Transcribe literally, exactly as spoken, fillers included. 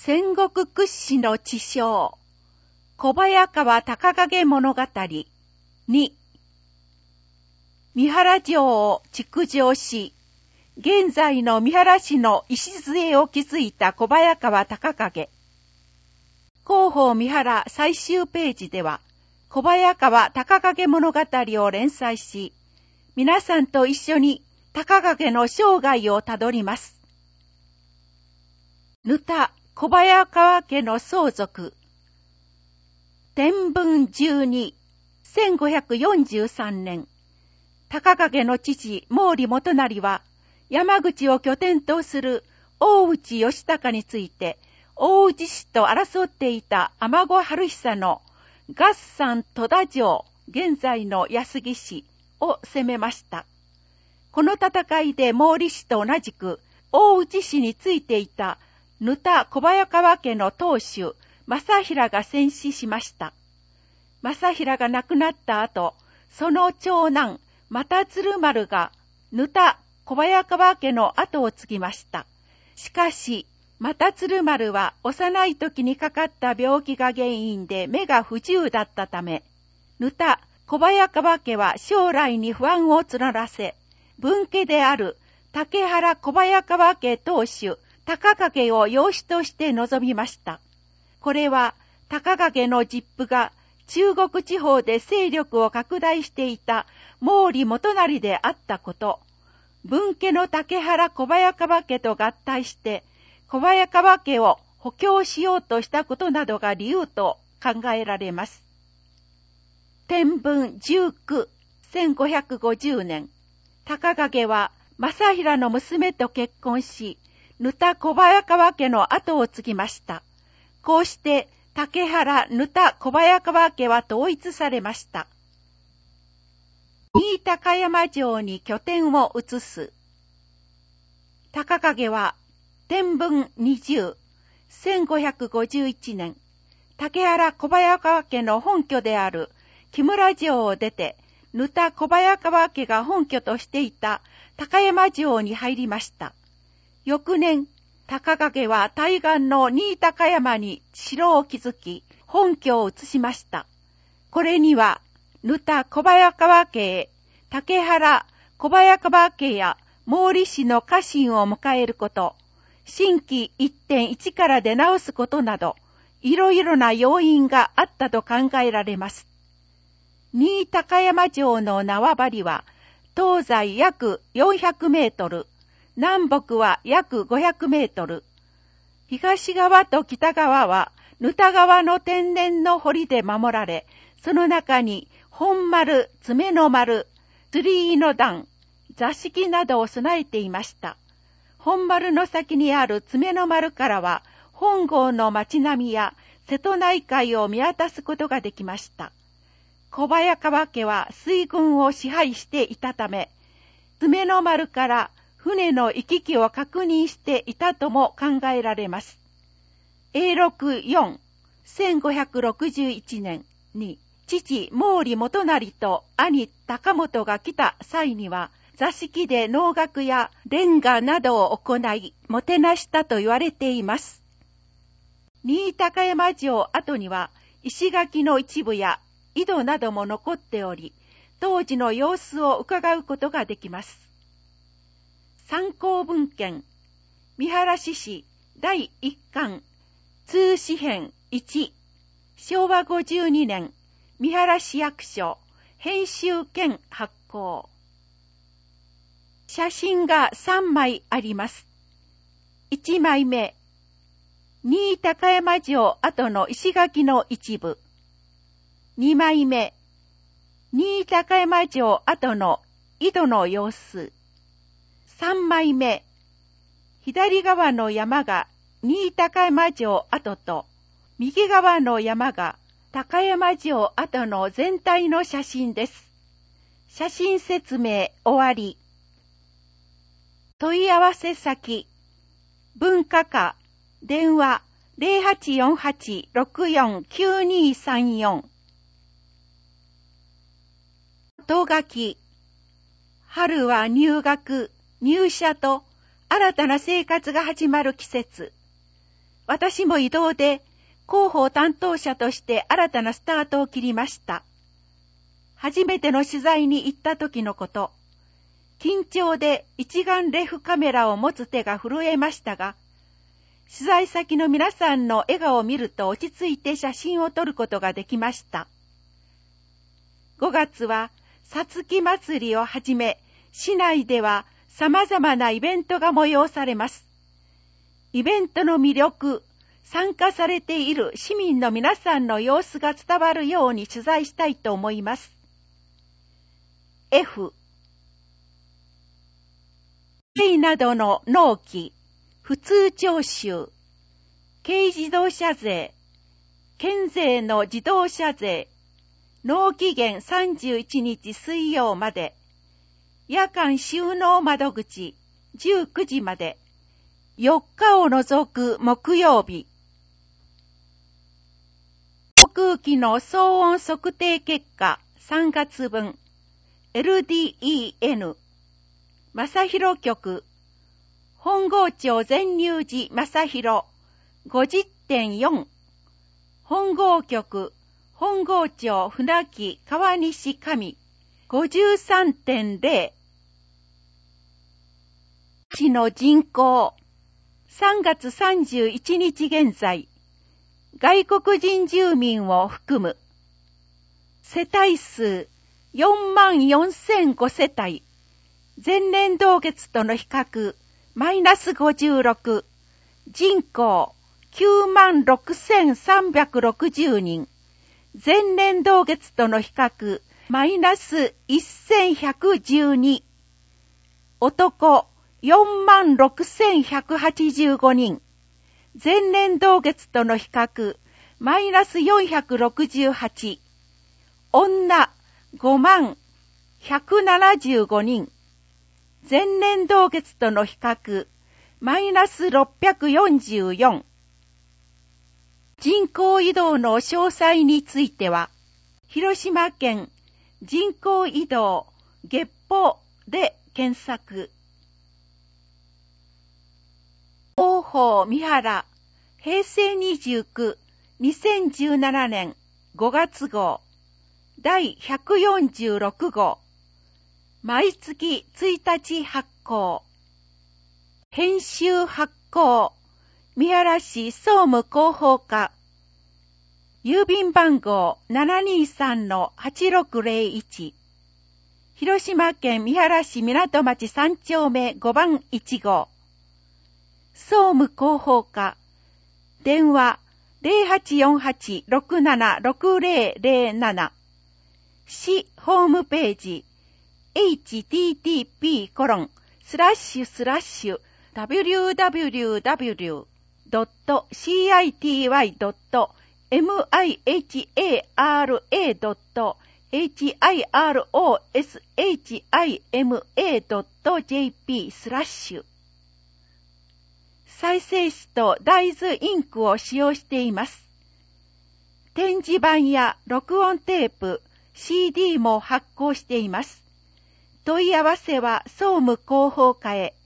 戦国屈指の知将、小早川隆景物語に、三原城を築城し、現在の三原市の礎を築いた小早川隆景。広報三原最終ページでは、小早川隆景物語を連載し、皆さんと一緒に隆景の生涯をたどります。ぬた小早川家の相続。天文じゅうに、せんごひゃくよんじゅうさんねん、隆景の父毛利元就は、山口を拠点とする大内義隆について、大内氏と争っていた尼子春久の合山戸田城、現在の安来市を攻めました。この戦いで毛利氏と同じく大内氏についていたぬた小早川家の当主正平が戦死しました。正平が亡くなった後、その長男又鶴丸がぬた小早川家の後を継ぎました。しかし又鶴丸は幼い時にかかった病気が原因で目が不自由だったため、ぬた小早川家は将来に不安を募らせ、分家である竹原小早川家当主隆景を養子として臨みました。これは隆景の実父が中国地方で勢力を拡大していた毛利元就であったこと、分家の竹原小早川家と合体して小早川家を補強しようとしたことなどが理由と考えられます。天文じゅうきゅう、せんごひゃくごじゅうねん、隆景は正平の娘と結婚し、ぬた小早川家の後を継ぎました。こうして竹原ぬた小早川家は統一されました。新高山城に拠点を移す。隆景は天文にじゅう、せんごひゃくごじゅういちねん、竹原小早川家の本拠である木村城を出て、ぬた小早川家が本拠としていた高山城に入りました。翌年、隆景は対岸の新高山に城を築き、本拠を移しました。これには、ぬた小早川家へ、竹原小早川家や毛利氏の家臣を迎えること、新規一点一から出直すことなど、いろいろな要因があったと考えられます。新高山城の縄張りは、東西約よんひゃくメートル、南北は約ごひゃくメートル。東側と北側は、ぬた川の天然の堀で守られ、その中に本丸、爪の丸、釣りの段、座敷などを備えていました。本丸の先にある爪の丸からは、本郷の町並みや瀬戸内海を見渡すことができました。小早川家は水軍を支配していたため、爪の丸から船の行き来を確認していたとも考えられます。永禄よん、せんごひゃくろくじゅういちねんに父毛利元就と兄高本が来た際には、座敷で能楽や連歌などを行い、もてなしたと言われています。新高山城跡には、石垣の一部や井戸なども残っており、当時の様子を伺うことができます。参考文献、三原市史だいいっかん、通史編いち、しょうわごじゅうにねん、三原市役所、編集兼発行。写真がさんまいあります。いちまいめ、新高山城跡の石垣の一部。にまいめ、新高山城跡の井戸の様子。さんまいめ、左側の山が新高山城跡と、右側の山が高山城跡の全体の写真です。写真説明終わり。問い合わせ先、文化課、電話 ゼロはちよんはち ろくよん きゅうにさんよん。後書き、春は入学、入社と新たな生活が始まる季節。 私も異動で広報担当者として新たなスタートを切りました。初めての取材に行った時のこと、緊張で一眼レフカメラを持つ手が震えましたが、取材先の皆さんの笑顔を見ると落ち着いて写真を撮ることができました。ごがつはさつき祭りをはじめ、市内では様々なイベントが催されます。イベントの魅力、参加されている市民の皆さんの様子が伝わるように取材したいと思います。F 軽などの納期、普通徴収、軽自動車税、県税の自動車税、納期限さんじゅういちにち水曜まで、夜間収納窓口じゅうくじまで、よっかを除く木曜日。航空機の騒音測定結果さんがつぶん、エルディーイーエヌ、正広局、本郷町全入寺正広 ごじゅってんよん、本郷局、本郷町船木川西上 ごじゅうさんてんゼロ、市の人口、さんがつさんじゅういちにち現在、外国人住民を含む、世帯数よんまんよんせんごせたい、前年同月との比較、マイナスごじゅうろく、人口きゅうまんろくせんさんびゃくろくじゅうにん、前年同月との比較、マイナスせんひゃくじゅうに、男よんまんろくせんひゃくはちじゅうごにん、前年同月との比較、マイナスよんひゃくろくじゅうはち、女ごまんひゃくななじゅうごにん、前年同月との比較、マイナスろっぴゃくよんじゅうよん。人口移動の詳細については、広島県人口移動月報で検索。広報三原、へいせいにじゅうきゅう、にせんじゅうななねんごがつ号、だいひゃくよんじゅうろく号、毎月ついたち発行。編集発行、三原市総務広報課、郵便番号 ななにさんのはちろくぜろいち、広島県三原市港町さんちょうめごばんいち号、総務広報課、電話 ゼロはちよんはちろくななろくぜろぜろなな、市ホームページ、エイチティーティーピーコロンスラッシュスラッシュダブリューダブリューダブリュードットシーアイティーワイドットエムアイエイチエーアールエードットエイチアイアールオーエスエイチアイエムエードットジェーピースラッシュ。再生紙と大豆インクを使用しています。展示板や録音テープ、シーディー も発行しています。問い合わせは総務広報課へ。